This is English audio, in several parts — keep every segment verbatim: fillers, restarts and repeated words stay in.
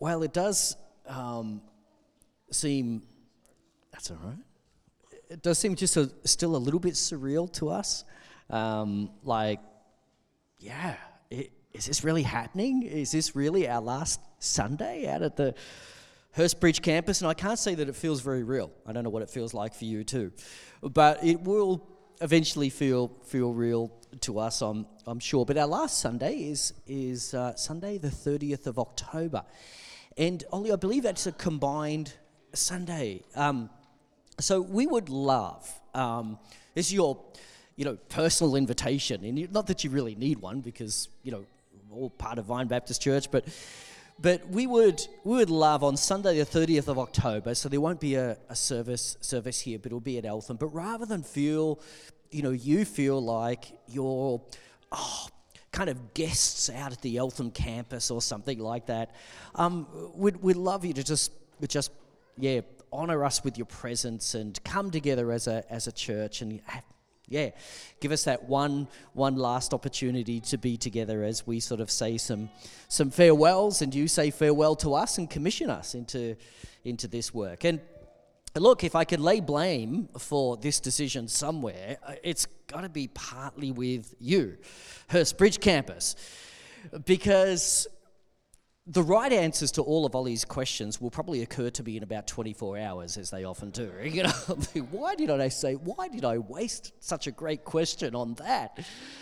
well, it does um, seem, that's all right, it does seem just a, still a little bit surreal to us. Um, like, yeah, it, is this really happening? Is this really our last Sunday out at the Hurstbridge campus? And I can't say that it feels very real. I don't know what it feels like for you too. But it will eventually feel feel real to us, I'm I'm sure. But our last Sunday is is uh, Sunday the thirtieth of October. And Ollie, I believe that's a combined Sunday. Um, so we would love, um, this is your, you know, personal invitation. And you, not that you really need one because, you know, we're all part of Vine Baptist Church, but But we would we would love on Sunday the thirtieth of October, so there won't be a, a service service here, but it'll be at Eltham. But rather than feel, you know, you feel like you're oh, kind of guests out at the Eltham campus or something like that, um, we'd, we'd love you to just, just yeah, honour us with your presence and come together as a as a church and have, yeah, give us that one one last opportunity to be together as we sort of say some some farewells, and you say farewell to us and commission us into into this work. And look, if I could lay blame for this decision somewhere, it's got to be partly with you, Hurstbridge campus, because the right answers to all of Ollie's questions will probably occur to me in about twenty-four hours, as they often do. You know, why did I say, why did I waste such a great question on that?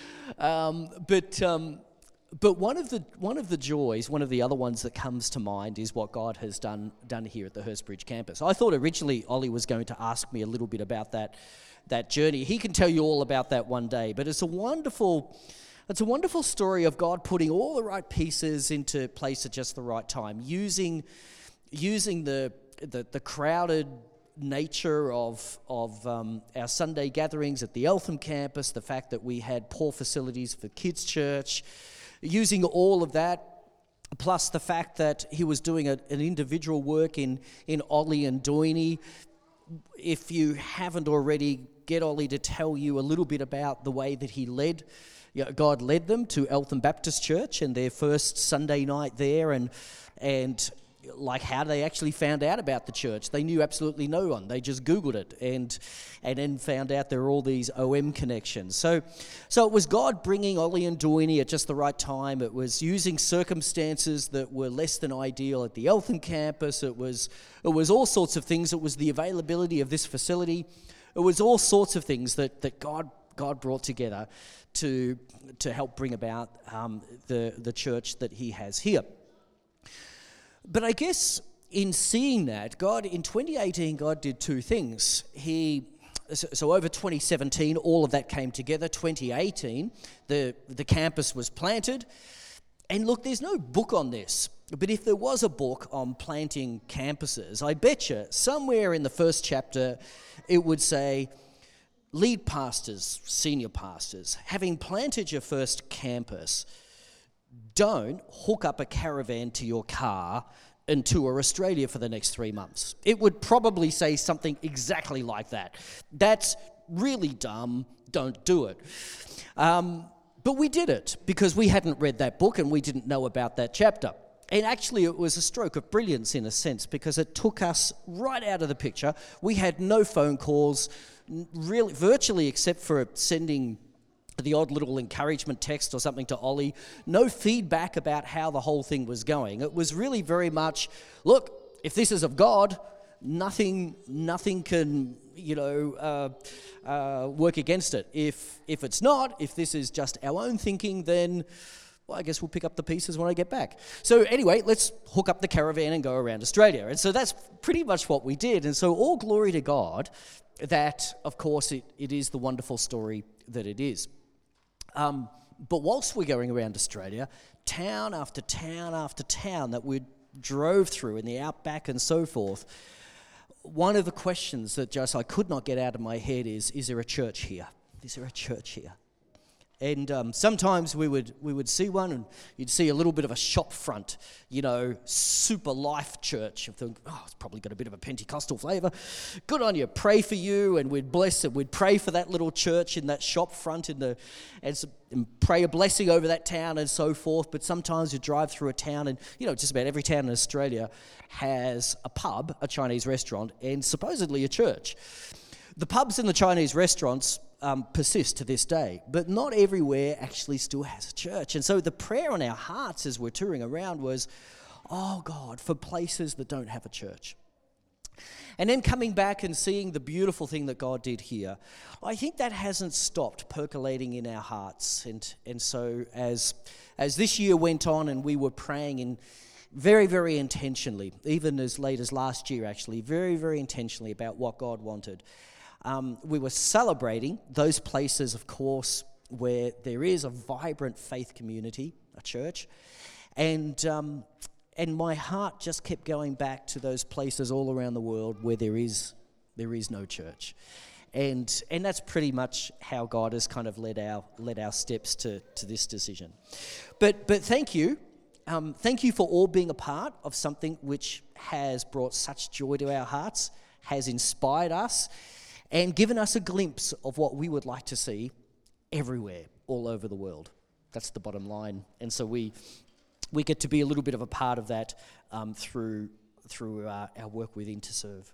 Um, but um, but one of the one of the joys, one of the other ones that comes to mind is what God has done done here at the Hurstbridge campus. I thought originally Ollie was going to ask me a little bit about that that journey. He can tell you all about that one day, but it's a wonderful. It's a wonderful story of God putting all the right pieces into place at just the right time, using using the the, the crowded nature of of um, our Sunday gatherings at the Eltham campus, the fact that we had poor facilities for kids' church, using all of that, plus the fact that he was doing a, an individual work in, in Ollie and Doiny. If you haven't already, get Ollie to tell you a little bit about the way that he led You know, God led them to Eltham Baptist Church and their first Sunday night there, and and like how they actually found out about the church. They knew absolutely no one. They just Googled it and and then found out there were all these O M connections. So so it was God bringing Ollie and Doiny at just the right time. It was using circumstances that were less than ideal at the Eltham campus. It was it was all sorts of things. It was the availability of this facility. It was all sorts of things that that God God brought together to to help bring about um, the the church that he has here. But I guess in seeing that, God, in twenty eighteen, God did two things. He so, so over twenty seventeen, all of that came together. twenty eighteen, the the campus was planted. And look, there's no book on this, but if there was a book on planting campuses, I bet you somewhere in the first chapter it would say, lead pastors, senior pastors, having planted your first campus, don't hook up a caravan to your car and tour Australia for the next three months. It would probably say something exactly like that. That's really dumb, don't do it. Um, but we did it because we hadn't read that book and we didn't know about that chapter. And actually it was a stroke of brilliance in a sense, because it took us right out of the picture. We had no phone calls, really, virtually, except for sending the odd little encouragement text or something to Ollie. No feedback about how the whole thing was going. It was really very much, look, if this is of God, nothing, nothing can, you know, uh, uh, work against it. If if it's not, if this is just our own thinking, then, well, I guess we'll pick up the pieces when I get back. So anyway, let's hook up the caravan and go around Australia. And so that's pretty much what we did. And so all glory to God that, of course, it, it is the wonderful story that it is. Um, but whilst we're going around Australia, town after town after town that we drove through in the outback and so forth, one of the questions that just I could not get out of my head is, is there a church here? Is there a church here? And um, sometimes we would we would see one, and you'd see a little bit of a shop front, you know, super life church. You think, oh, it's probably got a bit of a Pentecostal flavour. Good on you. Pray for you, and we'd bless it. We'd pray for that little church in that shop front, in the and, so, and pray a blessing over that town and so forth. But sometimes you drive through a town, and you know, just about every town in Australia has a pub, a Chinese restaurant, and supposedly a church. The pubs and the Chinese restaurants um, persist to this day, but not everywhere actually still has a church. And so the prayer on our hearts as we're touring around was, oh God, for places that don't have a church. And then coming back and seeing the beautiful thing that God did here, I think that hasn't stopped percolating in our hearts. And and so as as this year went on and we were praying in very, very intentionally, even as late as last year actually, very, very intentionally about what God wanted. Um, we were celebrating those places, of course, where there is a vibrant faith community, a church, and um, and my heart just kept going back to those places all around the world where there is there is no church, and and that's pretty much how God has kind of led our led our steps to to this decision. But but thank you. Um, thank you for all being a part of something which has brought such joy to our hearts, has inspired us, and given us a glimpse of what we would like to see everywhere, all over the world. That's the bottom line. And so we we get to be a little bit of a part of that um, through through uh, our work with Interserve.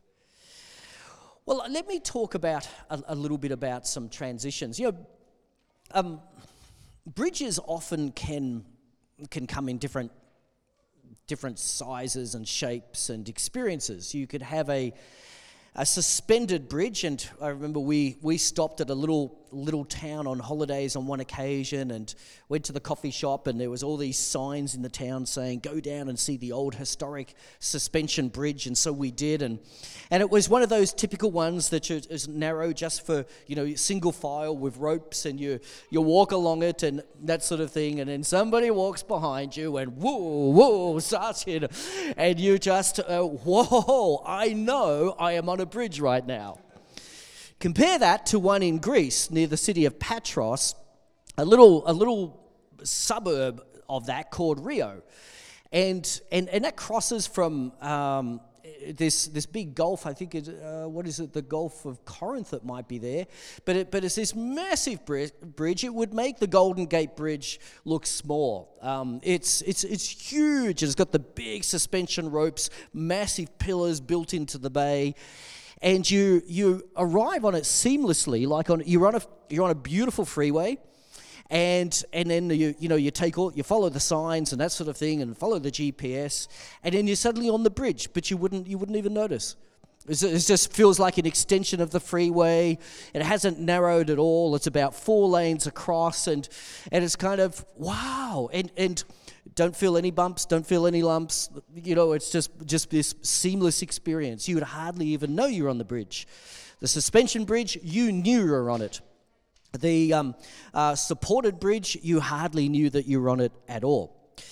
Well, let me talk about a, a little bit about some transitions. You know, um, bridges often can can come in different different sizes and shapes and experiences. You could have a a suspended bridge, and I remember we we stopped at a little little town on holidays on one occasion and went to the coffee shop, and there was all these signs in the town saying go down and see the old historic suspension bridge, and so we did, and and it was one of those typical ones that is narrow just for, you know, single file with ropes, and you you walk along it and that sort of thing, and then somebody walks behind you and whoa whoa starts it, and you just uh, whoa I know I am on a bridge right now. Compare that to one in Greece near the city of Patros, a little a little suburb of that called Rio, and and and that crosses from um, this this big gulf. I think it uh, what is it? The Gulf of Corinth. It might be there, but it, but it's this massive bridge. It would make the Golden Gate Bridge look small. Um, it's it's it's huge. It's got the big suspension ropes, massive pillars built into the bay. And you you arrive on it seamlessly, like on you're on a you're on a beautiful freeway, and and then you you know you take all you follow the signs and that sort of thing, and follow the G P S, and then you're suddenly on the bridge, but you wouldn't you wouldn't even notice. It's, it just feels like an extension of the freeway. It hasn't narrowed at all. It's about four lanes across, and and it's kind of wow, and and. Don't feel any bumps, don't feel any lumps. You know, it's just, just this seamless experience. You would hardly even know you're on the bridge. The suspension bridge, you knew you were on it. The um, uh, supported bridge, you hardly knew that you were on it at all.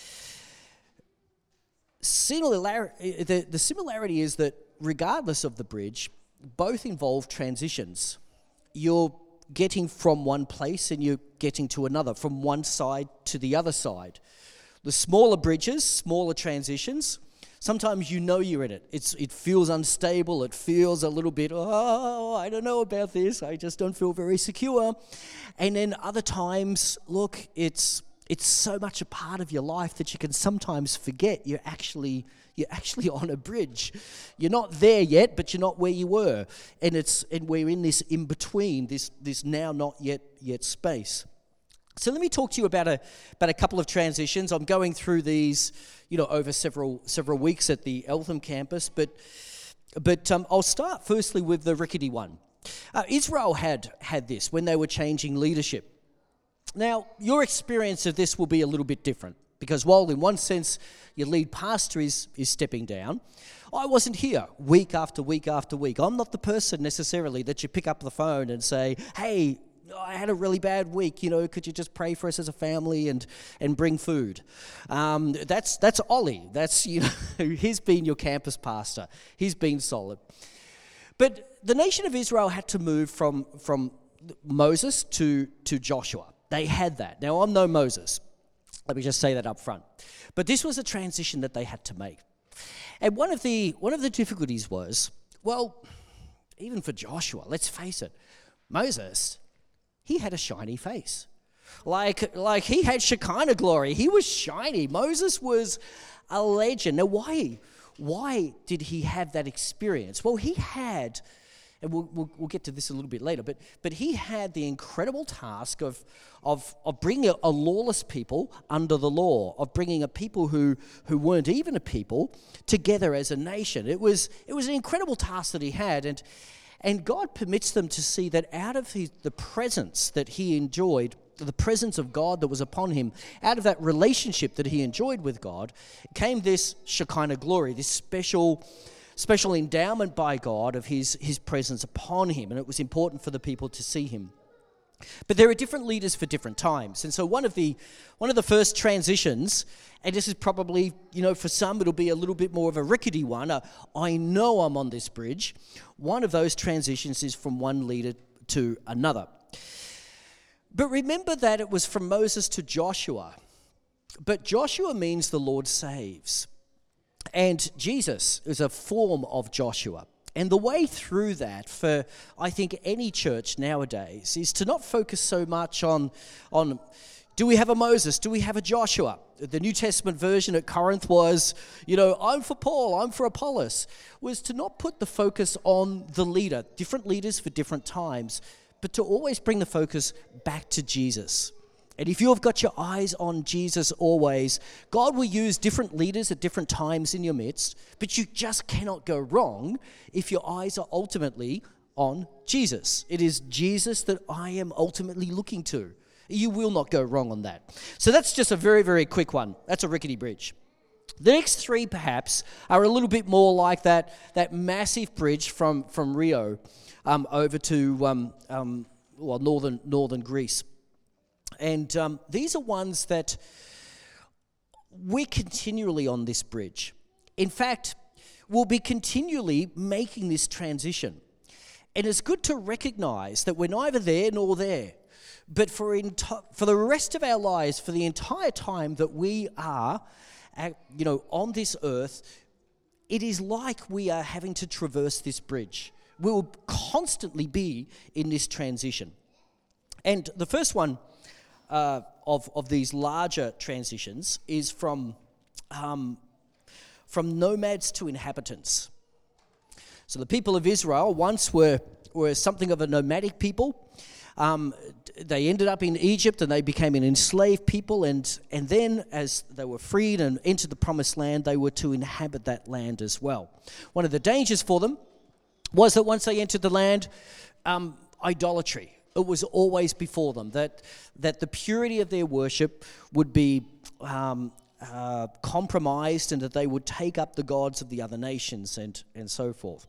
Similar, the, the similarity is that regardless of the bridge, both involve transitions. You're getting from one place and you're getting to another, from one side to the other side. The smaller bridges, smaller transitions, sometimes you know you're in it. It's It feels unstable. It feels a little bit, oh, I don't know about this. I just don't feel very secure. And then other times, look, it's it's so much a part of your life that you can sometimes forget you're actually you're actually on a bridge. You're not there yet, but you're not where you were. And it's and we're in this in between, this this now not yet yet space. So let me talk to you about a about a couple of transitions. I'm going through these, you know, over several several weeks at the Eltham campus, but but um, I'll start firstly with the rickety one. Uh, Israel had had this when they were changing leadership. Now, your experience of this will be a little bit different, because while in one sense your lead pastor is is stepping down, I wasn't here week after week after week. I'm not the person necessarily that you pick up the phone and say, hey, I had a really bad week, you know, could you just pray for us as a family and and bring food? Um, that's that's Ollie. That's, you know, he's been your campus pastor. He's been solid. But the nation of Israel had to move from from Moses to, to Joshua. they had that. Now, I'm no Moses. Let me just say that up front. But this was a transition that they had to make. And one of the one of the difficulties was, well, even for Joshua, let's face it, Moses, he had a shiny face. Like, like he had Shekinah glory. He was shiny. Moses was a legend. Now, why, why did he have that experience? Well, he had, and we'll, we'll, we'll get to this a little bit later, but, but he had the incredible task of, of, of bringing a, a lawless people under the law, of bringing a people who, who weren't even a people together as a nation. It was, it was an incredible task that he had, and, and God permits them to see that out of his, the presence that he enjoyed, the presence of God that was upon him, out of that relationship that he enjoyed with God, came this Shekinah glory, this special special endowment by God of his, his presence upon him, and it was important for the people to see him. But there are different leaders for different times, and so one of the one of the first transitions, and this is probably, you know, for some it'll be a little bit more of a rickety one, uh, I know I'm on this bridge, one of those transitions is from one leader to another. But remember that it was from Moses to Joshua, but Joshua means the Lord saves. And Jesus is a form of Joshua. And the way through that for, I think, any church nowadays is to not focus so much on, on do we have a Moses? Do we have a Joshua? The New Testament version at Corinth was, you know, I'm for Paul, I'm for Apollos, was to not put the focus on the leader, different leaders for different times, but to always bring the focus back to Jesus. And if you've got your eyes on Jesus always, God will use different leaders at different times in your midst, but you just cannot go wrong if your eyes are ultimately on Jesus. It is Jesus that I am ultimately looking to. You will not go wrong on that. So that's just a very, very quick one. That's a rickety bridge. The next three, perhaps, are a little bit more like that, that massive bridge from, from Rio um, over to um, um, well, northern northern Greece. And um, these are ones that we're continually on this bridge. In fact, we'll be continually making this transition. And it's good to recognize that we're neither there nor there. But for, enti- for the rest of our lives, for the entire time that we are at, you know, on this earth, it is like we are having to traverse this bridge. We will constantly be in this transition. And the first one Uh, of, of these larger transitions is from, um, from nomads to inhabitants. So the people of Israel once were, were something of a nomadic people. Um, they ended up in Egypt and they became an enslaved people, and, and then as they were freed and entered the promised land, they were to inhabit that land as well. One of the dangers for them was that once they entered the land, um, idolatry. It was always before them, that that the purity of their worship would be um, uh, compromised, and that they would take up the gods of the other nations and, and so forth.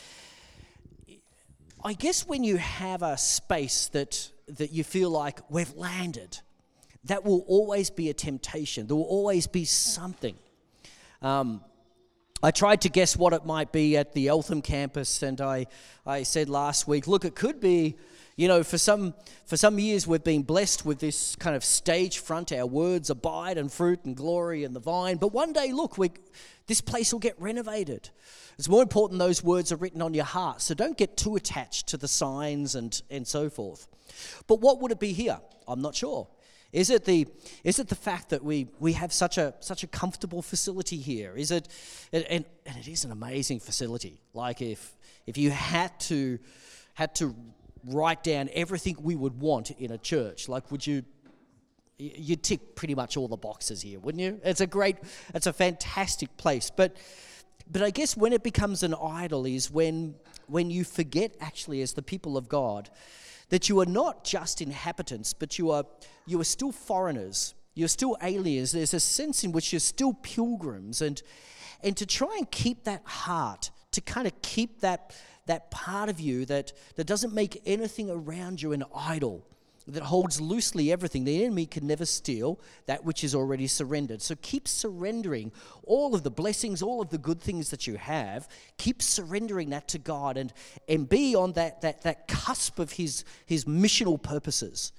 I guess when you have a space that that you feel like we've landed, that will always be a temptation. There will always be something. Um, I tried to guess what it might be at the Eltham campus, and I, I said last week, look, it could be, you know, for some for some years we've been blessed with this kind of stage front, our words abide and fruit and glory and the vine, but one day, look, we, this place will get renovated. It's more important those words are written on your heart, so don't get too attached to the signs and, and so forth. But what would it be here? I'm not sure. Is it the is it the fact that we we have such a such a comfortable facility here? Is it and, and it is an amazing facility. Like if if you had to had to write down everything we would want in a church, like would you you'd tick pretty much all the boxes here, wouldn't you? It's a great it's a fantastic place. But but I guess when it becomes an idol is when when you forget actually as the people of God that you are not just inhabitants, but you are you are still foreigners. You're still aliens. There's a sense in which you're still pilgrims, and and to try and keep that heart, to kind of keep that that part of you that, that doesn't make anything around you an idol, that holds loosely everything. The enemy can never steal that which is already surrendered. So keep surrendering all of the blessings, all of the good things that you have. Keep surrendering that to God, and, and be on that, that, that cusp of his, his missional purposes.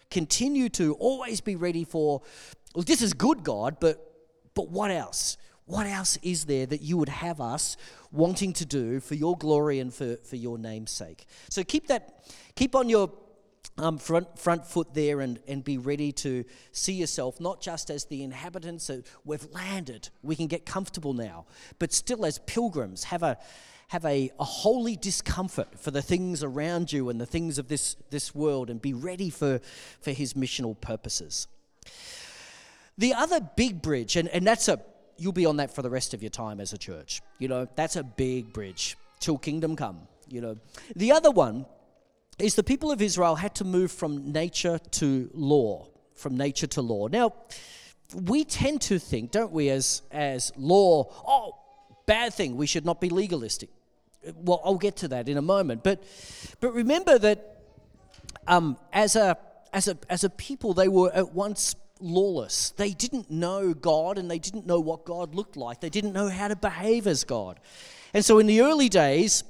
continue to always be ready for, well, this is good, God, but but what else? What else is there that you would have us wanting to do for your glory and for, for your name's sake? So keep that, keep on your um, front front foot there and, and be ready to see yourself not just as the inhabitants that we've landed, we can get comfortable now, but still as pilgrims, have a have a, a holy discomfort for the things around you and the things of this, this world, and be ready for, for his missional purposes. The other big bridge, and, and that's a, you'll be on that for the rest of your time as a church. You know, that's a big bridge till kingdom come, you know. The other one is the people of Israel had to move from nature to law, from nature to law. Now, we tend to think, don't we, as, as law, oh, bad thing, we should not be legalistic. Well, I'll get to that in a moment. But but remember that um, as a as a as a people, they were at once lawless. They didn't know God, and they didn't know what God looked like. They didn't know how to behave as God. And so in the early days,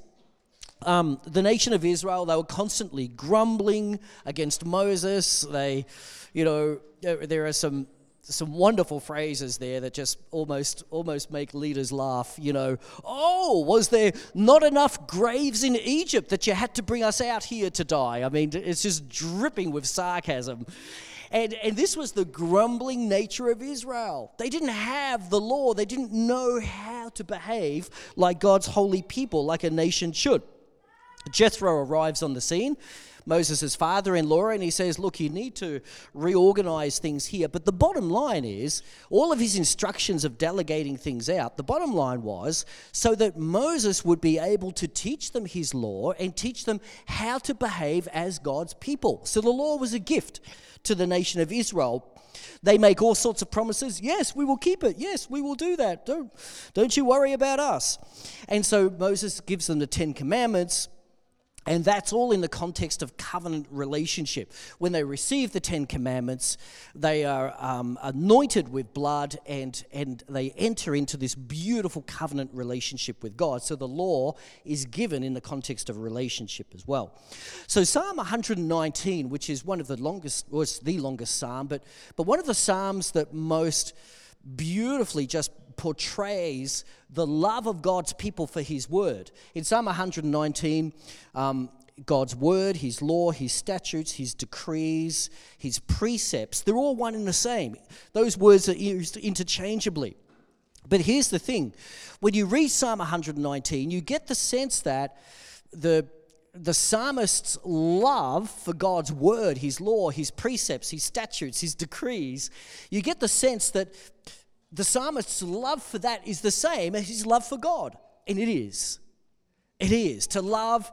um, the nation of Israel, they were constantly grumbling against Moses. They, you know, there, there are some some wonderful phrases there that just almost almost make leaders laugh, you know. Oh, was there not enough graves in Egypt that you had to bring us out here to die? I mean, it's just dripping with sarcasm. And and this was the grumbling nature of Israel. They didn't have the law. They didn't know how to behave like God's holy people, like a nation should. Jethro arrives on the scene, Moses' father-in-law, and he says, look, you need to reorganize things here. But the bottom line is, all of his instructions of delegating things out, the bottom line was so that Moses would be able to teach them his law and teach them how to behave as God's people. So the law was a gift to the nation of Israel. They make all sorts of promises. Yes, we will keep it. Yes, we will do that. Don't, don't you worry about us. And so Moses gives them the Ten Commandments. And that's all in the context of covenant relationship. When they receive the Ten Commandments, they are um, anointed with blood and, and they enter into this beautiful covenant relationship with God. So the law is given in the context of a relationship as well. So Psalm one nineteen, which is one of the longest, or it's the longest psalm, but, but one of the psalms that most beautifully just portrays the love of God's people for his word. In Psalm one nineteen, um, God's word, his law, his statutes, his decrees, his precepts, they're all one and the same. Those words are used interchangeably. But here's the thing. When you read Psalm one nineteen, you get the sense that the the psalmist's love for God's word, his law, his precepts, his statutes, his decrees, you get the sense that the psalmist's love for that is the same as his love for God. And it is. It is. To love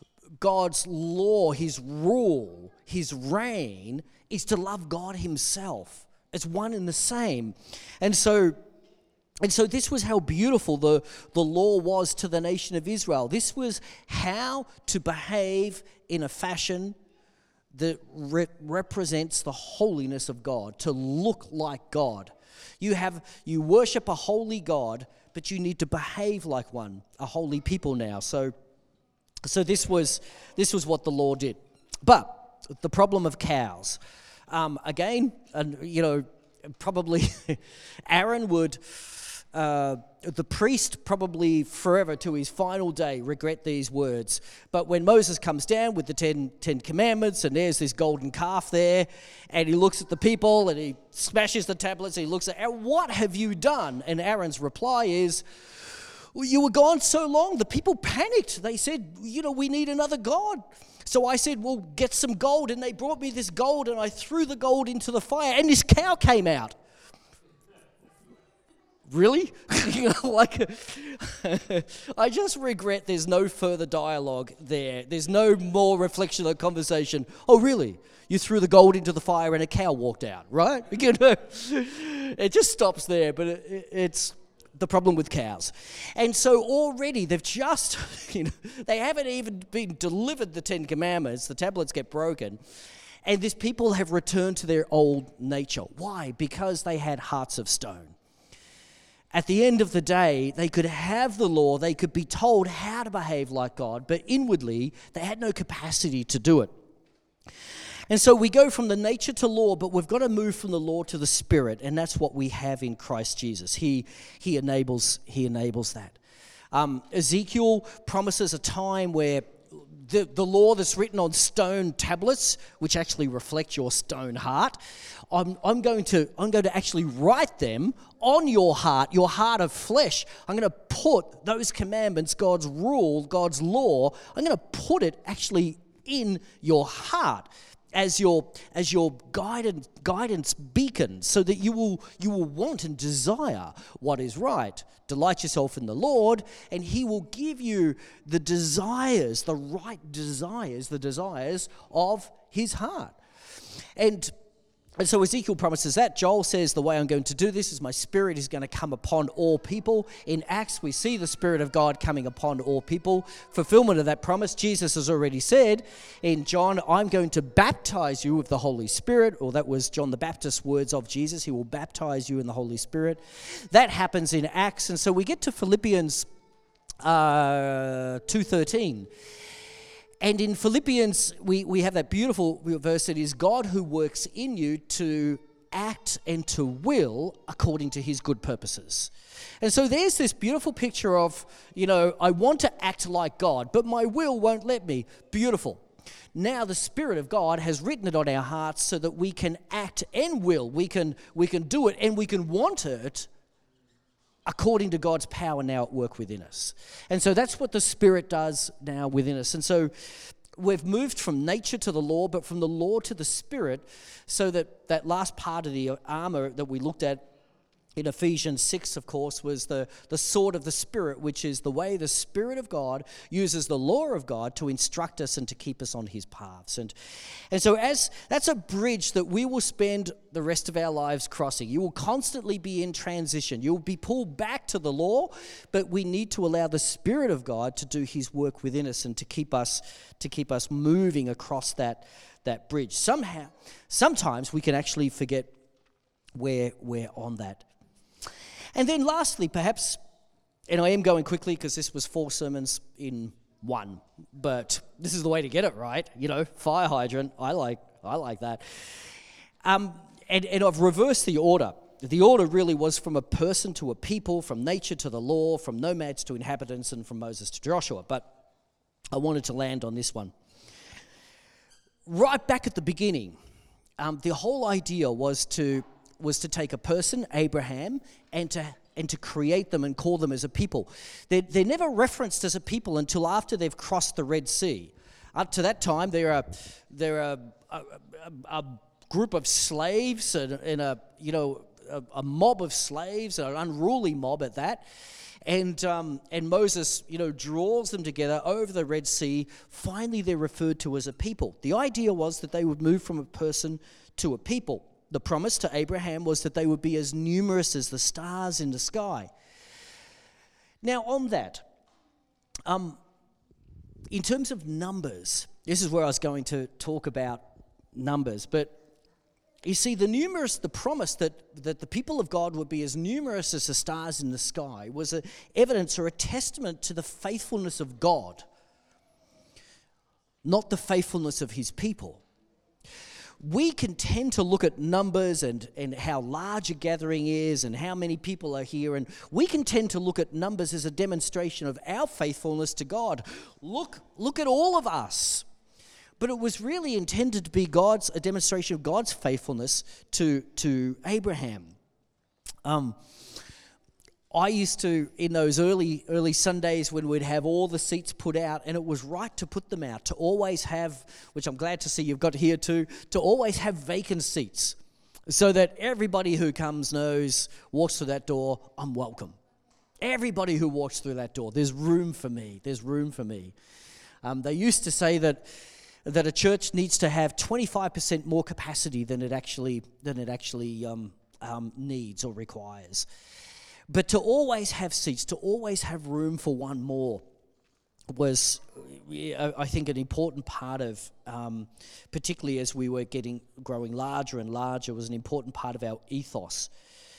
God's law, his rule, his reign, is to love God himself. It's one and the same. And so And so this was how beautiful the, the law was to the nation of Israel. This was how to behave in a fashion that re- represents the holiness of God, to look like God. You have you worship a holy God, but you need to behave like one, a holy people now. So, so this was this was what the law did. But the problem of cows, um, again, and you know, probably Aaron would. Uh, the priest probably forever to his final day regret these words. But when Moses comes down with the ten, ten commandments and there's this golden calf there and he looks at the people and he smashes the tablets and he looks at Aaron, what have you done? And Aaron's reply is, well, you were gone so long, the people panicked. They said, you know, we need another God. So I said, well, get some gold. And they brought me this gold and I threw the gold into the fire and this cow came out. Really? you know, like, I just regret there's no further dialogue there. There's no more reflection or conversation. Oh, really? You threw the gold into the fire and a cow walked out, right? You know, it just stops there, but it, it, it's the problem with cows. And so already they've just, you know, they haven't even been delivered the Ten Commandments. The tablets get broken. And these people have returned to their old nature. Why? Because they had hearts of stone. At the end of the day, they could have the law, they could be told how to behave like God, but inwardly, they had no capacity to do it. And so we go from the nature to law, but we've got to move from the law to the Spirit, and that's what we have in Christ Jesus. He he enables he enables that. Um, Ezekiel promises a time where the, the law that's written on stone tablets, which actually reflect your stone heart, I'm, I'm going to I'm going to actually write them on your heart, your heart of flesh. I'm going to put those commandments, God's rule, God's law, I'm going to put it actually in your heart as your as your guidance guidance beacon, so that you will you will want and desire what is right. Delight yourself in the Lord, and He will give you the desires, the right desires, the desires of His heart. And And so Ezekiel promises that. Joel says, the way I'm going to do this is my Spirit is going to come upon all people. In Acts, we see the Spirit of God coming upon all people. Fulfillment of that promise, Jesus has already said in John, I'm going to baptize you with the Holy Spirit, or that was John the Baptist's words of Jesus. He will baptize you in the Holy Spirit. That happens in Acts. And so we get to Philippians uh, two thirteen. And in Philippians, we, we have that beautiful verse that is God who works in you to act and to will according to His good purposes. And so there's this beautiful picture of, you know, I want to act like God, but my will won't let me. Beautiful. Now the Spirit of God has written it on our hearts so that we can act and will. We can, we can do it, and we can want it according to God's power now at work within us. And so that's what the Spirit does now within us. And so we've moved from nature to the law, but from the law to the Spirit, so that that last part of the armor that we looked at in Ephesians six, of course, was the, the sword of the Spirit, which is the way the Spirit of God uses the law of God to instruct us and to keep us on His paths. And, and so as that's a bridge that we will spend the rest of our lives crossing. You will constantly be in transition. You'll be pulled back to the law, but we need to allow the Spirit of God to do His work within us and to keep us to keep us moving across that, that bridge. Somehow, sometimes we can actually forget where we're on that. And then lastly, perhaps, and I am going quickly because this was four sermons in one, but this is the way to get it right, you know, fire hydrant, I like I like that. Um, and, and I've reversed the order. The order really was from a person to a people, from nature to the law, from nomads to inhabitants, and from Moses to Joshua, but I wanted to land on this one. Right back at the beginning, um, the whole idea was to was to take a person, Abraham, and to and to create them and call them as a people. They're, they're never referenced as a people until after they've crossed the Red Sea. Up to that time, they're a they're a, a, a, a group of slaves and, and a you know a, a mob of slaves, an unruly mob at that. And um, and Moses, you know, draws them together over the Red Sea. Finally, they're referred to as a people. The idea was that they would move from a person to a people. The promise to Abraham was that they would be as numerous as the stars in the sky. Now, on that, um, in terms of numbers, this is where I was going to talk about numbers, but you see, the numerous, the promise that, that the people of God would be as numerous as the stars in the sky was a evidence or a testament to the faithfulness of God, not the faithfulness of His people. We can tend to look at numbers and, and how large a gathering is and how many people are here, and we can tend to look at numbers as a demonstration of our faithfulness to God. Look, look at all of us. But it was really intended to be God's a demonstration of God's faithfulness to, to Abraham. Um, I used to, in those early early Sundays when we'd have all the seats put out, and it was right to put them out, to always have, which I'm glad to see you've got here too, to always have vacant seats so that everybody who comes knows, walks through that door, I'm welcome. Everybody who walks through that door, there's room for me, there's room for me. Um, they used to say that that a church needs to have twenty-five percent more capacity than it actually than it actually um, um, needs or requires. But to always have seats, to always have room for one more, was, I think, an important part of, um, particularly as we were getting growing larger and larger, was an important part of our ethos.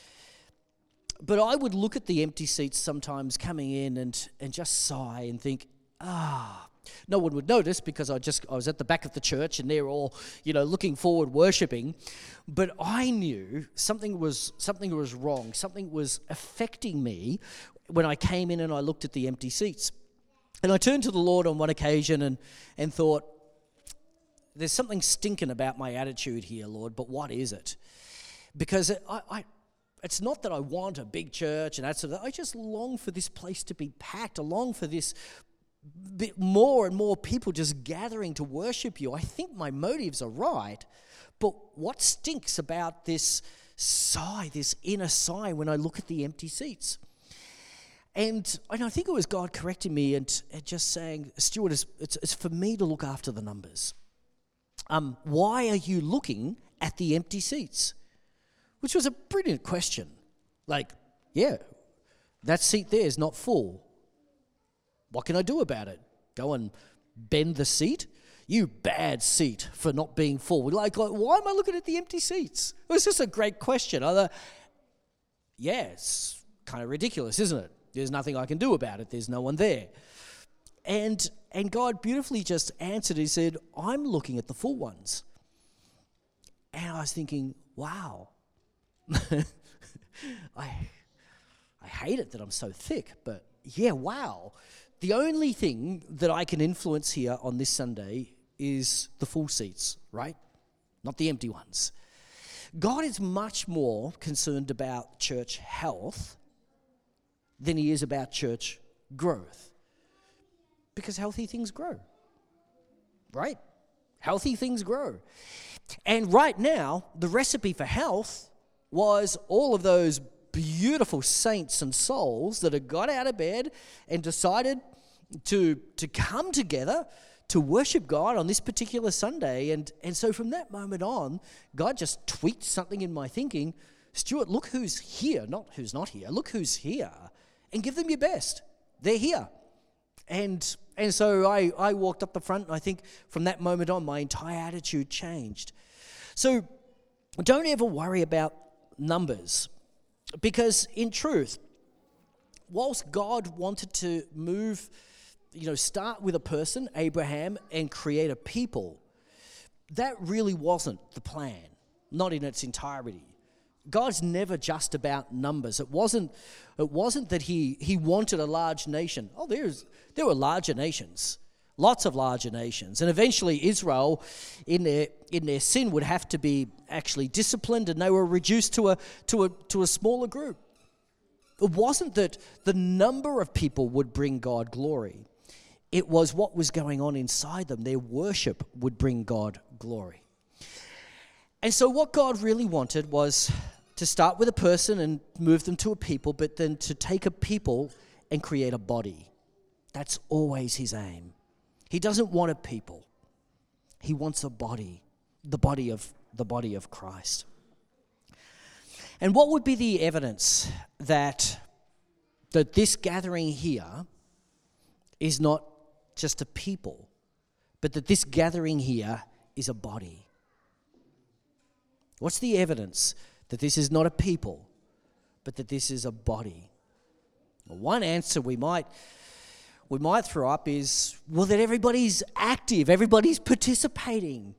But I would look at the empty seats sometimes coming in and, and just sigh and think, ah, No one would notice because I just I was at the back of the church and they're all, you know, looking forward, worshiping. But I knew something was something was wrong. Something was affecting me when I came in and I looked at the empty seats. And I turned to the Lord on one occasion and, and thought, there's something stinking about my attitude here, Lord, but what is it? Because it, I, I, it's not that I want a big church and that sort of, I just long for this place to be packed. I long for this bit more and more people just gathering to worship you. I think my motives are right, but what stinks about this sigh, this inner sigh when I look at the empty seats? And, and I think it was God correcting me and, and just saying, Stuart, it's, it's, it's for me to look after the numbers. Um, why are you looking at the empty seats? Which was a brilliant question. Like, yeah, that seat there is not full. What can I do about it? Go and bend the seat? You bad seat for not being full. Like, like why am I looking at the empty seats? It was just a great question. I thought, yeah, it's kind of ridiculous, isn't it? There's nothing I can do about it. There's no one there. And and God beautifully just answered. He said, I'm looking at the full ones. And I was thinking, wow. I I hate it that I'm so thick, but yeah, wow. The only thing that I can influence here on this Sunday is the full seats, right? Not the empty ones. God is much more concerned about church health than he is about church growth. Because healthy things grow, right? Healthy things grow. And right now, the recipe for health was all of those beautiful saints and souls that had got out of bed and decided to, to come together to worship God on this particular Sunday. And, and so from that moment on, God just tweaked something in my thinking. Stuart, look who's here, not who's not here. Look who's here. And give them your best. They're here. And and so I, I walked up the front, and I think from that moment on, my entire attitude changed. So don't ever worry about numbers. Because in truth, whilst God wanted to move, you know, start with a person, Abraham, and create a people, that really wasn't the plan, not in its entirety. God's never just about numbers. It wasn't it wasn't that he he wanted a large nation. Oh, there's there were larger nations, lots of larger nations. And eventually Israel in their in their sin would have to be actually disciplined, and they were reduced to a to a to a smaller group. It wasn't that the number of people would bring God glory. It was what was going on inside them. Their worship would bring God glory. And so what God really wanted was to start with a person and move them to a people, but then to take a people and create a body. That's always his aim. He doesn't want a people. He wants a body, the body of the body of Christ. And what would be the evidence that that this gathering here is not just a people, but that this gathering here is a body? What's the evidence that this is not a people, but that this is a body? Well, one answer we might we might throw up is, well, that everybody's active, everybody's participating.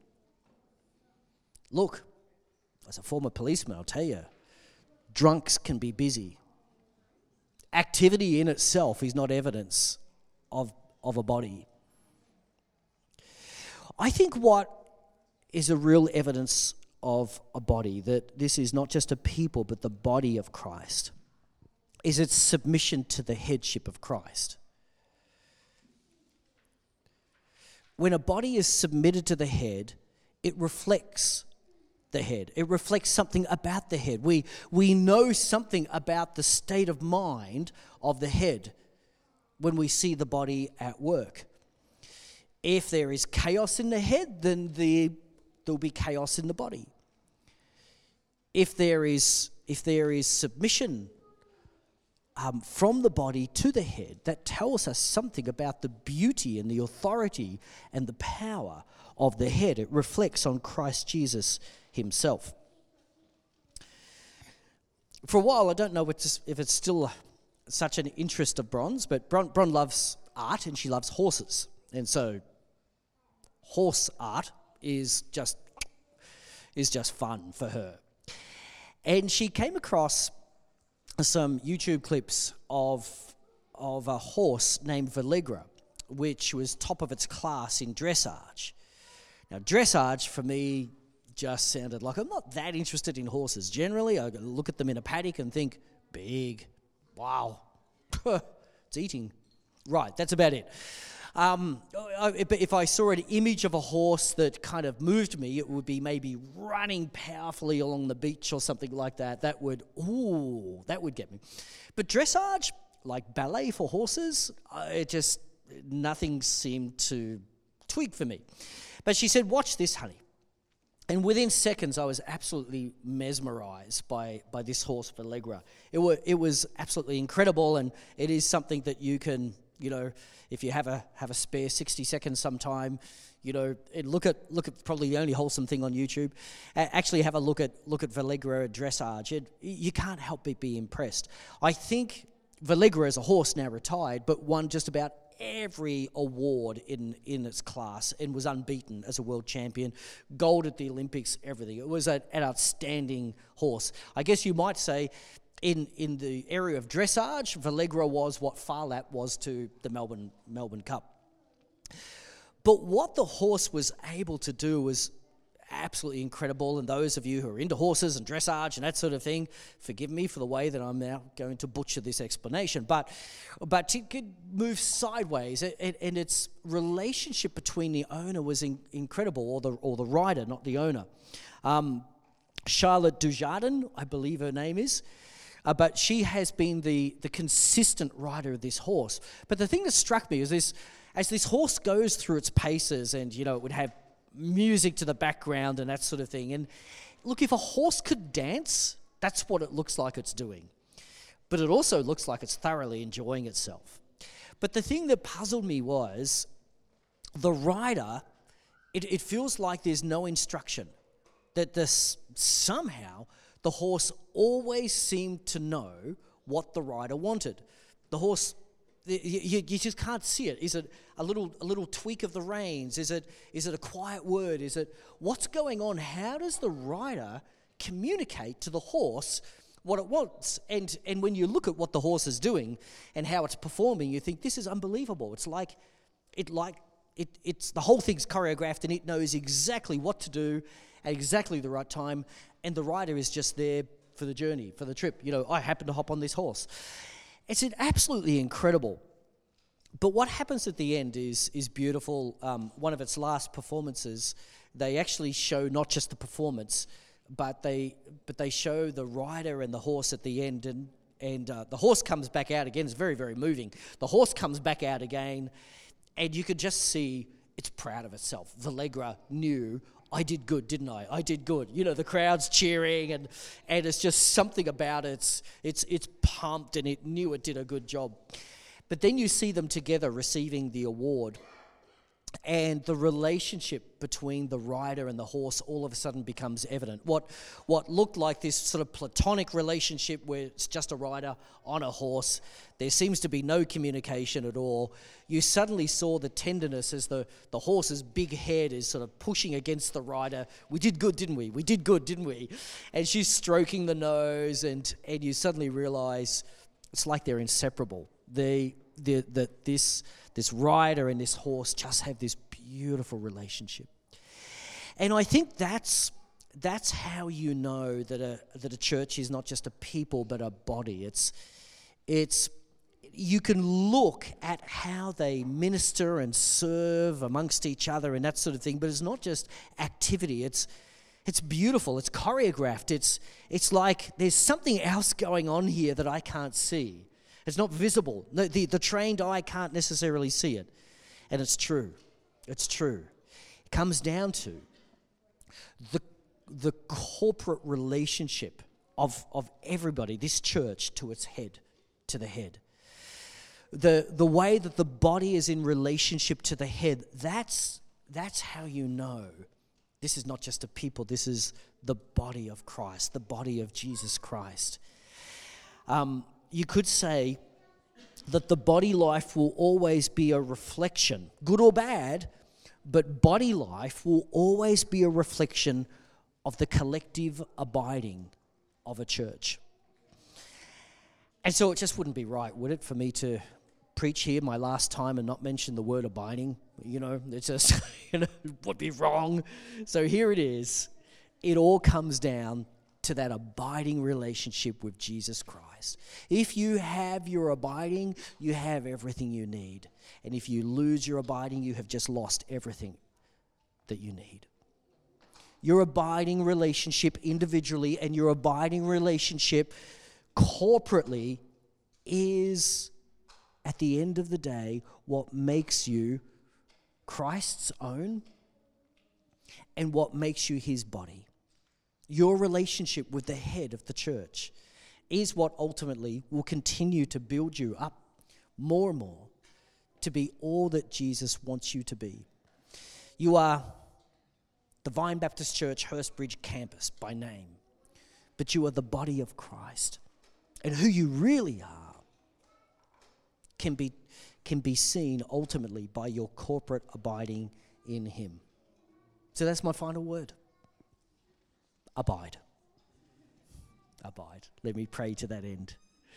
Look, as a former policeman, I'll tell you, drunks can be busy. Activity in itself is not evidence of, of a body. I think what is a real evidence of a body, that this is not just a people but the body of Christ, is its submission to the headship of Christ. When a body is submitted to the head, it reflects the head. It reflects something about the head. We, we know something about the state of mind of the head when we see the body at work. If there is chaos in the head, then the, there'll be chaos in the body. If there is, if there is submission um, from the body to the head, that tells us something about the beauty and the authority and the power of the head. It reflects on Christ Jesus himself. For a while, I don't know if it's still such an interest of Bron's, but Bron, Bron loves art and she loves horses. And so horse art is just is just fun for her. And she came across some YouTube clips of of a horse named Vallegra, which was top of its class in dressage. Now, dressage for me just sounded like, I'm not that interested in horses. Generally, I look at them in a paddock and think, big, wow, it's eating. Right, that's about it. Um, if I saw an image of a horse that kind of moved me, it would be maybe running powerfully along the beach or something like that. That would, ooh, that would get me. But dressage, like ballet for horses, it just, nothing seemed to twig for me. But she said, watch this, honey. And within seconds, I was absolutely mesmerized by, by this horse, Vallegra. It, were, it was absolutely incredible, and it is something that you can, you know, if you have a have a spare sixty seconds sometime, you know, and look at look at probably the only wholesome thing on YouTube. Uh, actually, have a look at look at Vallegra dressage. It, you can't help but be impressed. I think Vallegra is a horse now retired, but won just about every award in, in its class and was unbeaten as a world champion, gold at the Olympics, everything. It was a, an outstanding horse. I guess you might say in, in the area of dressage, Vallegra was what Phar Lap was to the Melbourne, Melbourne Cup. But what the horse was able to do was absolutely incredible, and those of you who are into horses and dressage and that sort of thing, forgive me for the way that I'm now going to butcher this explanation, but but it could move sideways, and, and its relationship between the owner was in, incredible, or the or the rider, not the owner. Um, Charlotte Dujardin, I believe her name is, uh, but she has been the the consistent rider of this horse. But the thing that struck me is this: as this horse goes through its paces, and you know, it would have music to the background and that sort of thing. And look, if a horse could dance, that's what it looks like it's doing. But it also looks like it's thoroughly enjoying itself. But the thing that puzzled me was the rider, it, it feels like there's no instruction. That this, somehow the horse always seemed to know what the rider wanted. The horse, You, you just can't see it. Is it a little a little tweak of the reins? Is it is it a quiet word? Is it what's going on? How does the rider communicate to the horse what it wants? And and when you look at what the horse is doing and how it's performing, you think this is unbelievable. It's like it like it it's the whole thing's choreographed, and it knows exactly what to do at exactly the right time, and the rider is just there for the journey, for the trip. You know, I happen to hop on this horse. It's absolutely incredible. But what happens at the end is is beautiful. Um, one of its last performances, they actually show not just the performance, but they but they show the rider and the horse at the end, and and uh, the horse comes back out again. It's very, very moving. The horse comes back out again, and you could just see it's proud of itself. Vallegra knew, I did good, didn't I? I did good. You know, the crowd's cheering, and and it's just something about it. It's, it's, it's pumped, and it knew it did a good job. But then you see them together receiving the award, and the relationship between the rider and the horse all of a sudden becomes evident. What what looked like this sort of platonic relationship where it's just a rider on a horse, there seems to be no communication at all. You suddenly saw the tenderness as the, the horse's big head is sort of pushing against the rider. We did good, didn't we? We did good, didn't we? And she's stroking the nose, and, and you suddenly realize it's like they're inseparable. They the the this this rider and this horse just have this beautiful relationship. And I think that's that's how you know that a that a church is not just a people but a body. It's it's you can look at how they minister and serve amongst each other and that sort of thing, but it's not just activity. It's it's beautiful. It's choreographed. It's it's like there's something else going on here that I can't see. It's not visible. The, the, the trained eye can't necessarily see it. And it's true. It's true. It comes down to the, the corporate relationship of, of everybody, this church, to its head, to the head. The, the way that the body is in relationship to the head, that's, that's how you know this is not just a people, this is the body of Christ, the body of Jesus Christ. Um, You could say that the body life will always be a reflection, good or bad, but body life will always be a reflection of the collective abiding of a church. And so it just wouldn't be right, would it, for me to preach here my last time and not mention the word abiding? You know, it's just, you know, it would be wrong. So here it is. It all comes down to that abiding relationship with Jesus Christ. If you have your abiding, you have everything you need. And if you lose your abiding, you have just lost everything that you need. Your abiding relationship individually and your abiding relationship corporately is, at the end of the day, what makes you Christ's own and what makes you his body. Your relationship with the head of the church is what ultimately will continue to build you up more and more to be all that Jesus wants you to be. You are the Vine Baptist Church Hurstbridge campus by name, but you are the body of Christ. And who you really are can be, can be seen ultimately by your corporate abiding in him. So that's my final word. Abide. Abide. Let me pray to that end.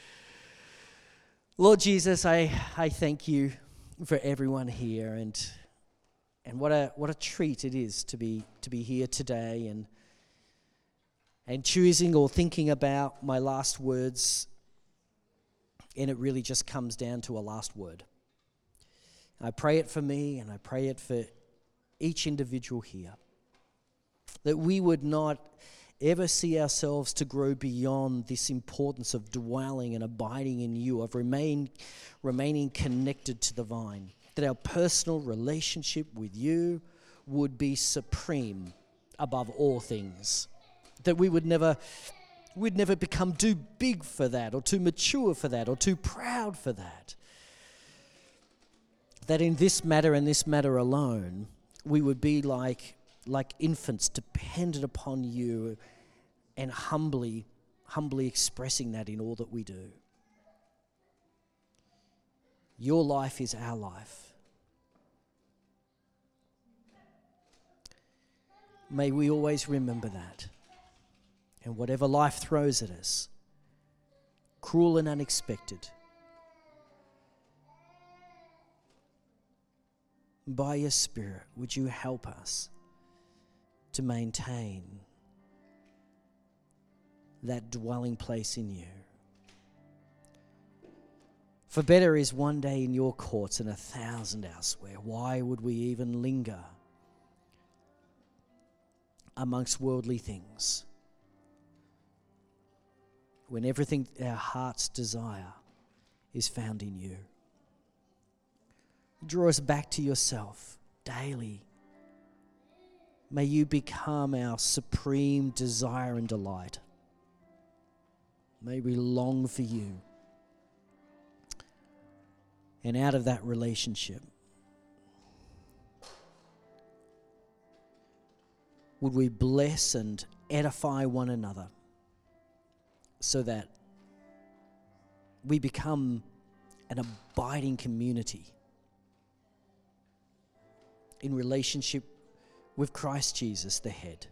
Lord Jesus, I, I thank you for everyone here, and and what a what a treat it is to be to be here today and and choosing or thinking about my last words, and it really just comes down to a last word. I pray it for me, and I pray it for each individual here, that we would not ever see ourselves to grow beyond this importance of dwelling and abiding in you, of remain, remaining connected to the vine, that our personal relationship with you would be supreme above all things, that we would never, we'd never become too big for that or too mature for that or too proud for that, that in this matter and this matter alone, we would be like like infants dependent upon you and humbly, humbly expressing that in all that we do. Your life is our life. May we always remember that. And whatever life throws at us, cruel and unexpected, by your Spirit, would you help us to maintain that dwelling place in you? For better is one day in your courts and a thousand elsewhere. Why would we even linger amongst worldly things when everything our hearts desire is found in you? Draw us back to yourself daily. May you become our supreme desire and delight. May we long for you. And out of that relationship, would we bless and edify one another so that we become an abiding community in relationship with Christ Jesus, the head.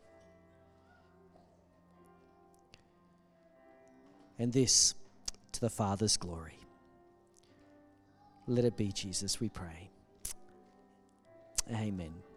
And this to the Father's glory. Let it be, Jesus, we pray. Amen.